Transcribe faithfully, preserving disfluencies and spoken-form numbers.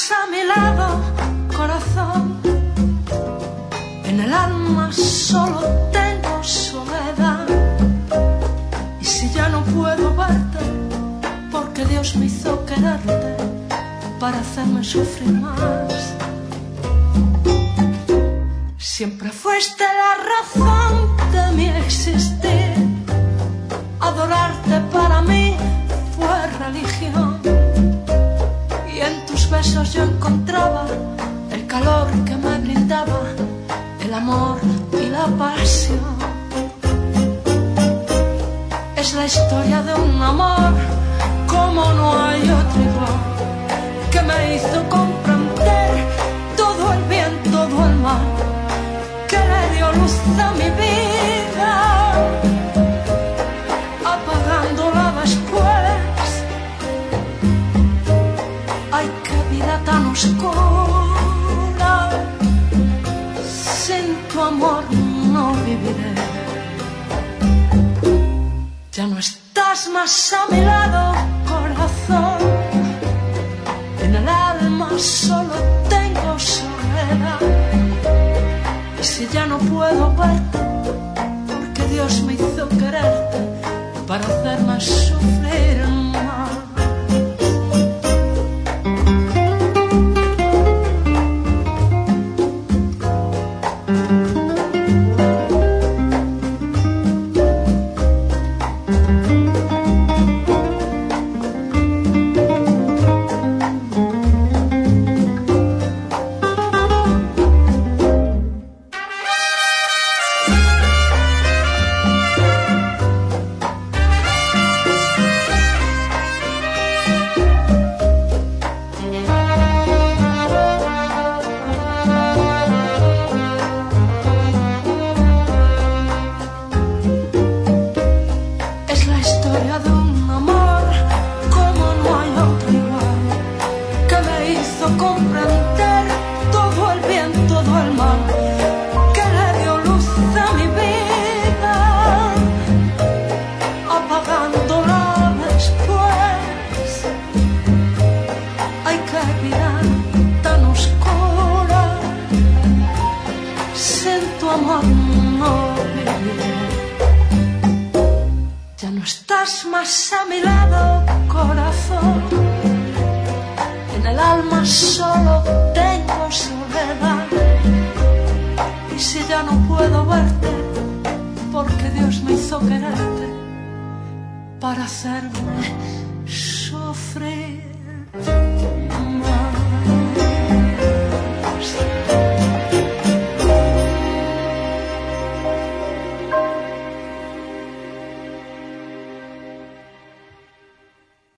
a mi lado, corazón. En el alma solo tengo soledad. Y si ya no puedo verte, porque Dios me hizo quererte para hacerme sufrir más. Siempre fuiste la razón de mi existir. Adorarte para mí fue religión. Y en tus besos yo encontraba el calor que me brindaba el amor y la pasión. Es la historia de un amor como no hay otro igual, que me hizo comprender todo el bien, todo el mal, que le dio luz a mi vida, apagándola después. Ay, qué vida tan oscura, sin tu amor no viviré. Ya no estás más a mi lado, corazón. En el alma solo tengo soledad. Y si ya no puedo verte, porque Dios me hizo quererte para hacerme sufrir más. para hacerme sufrir más.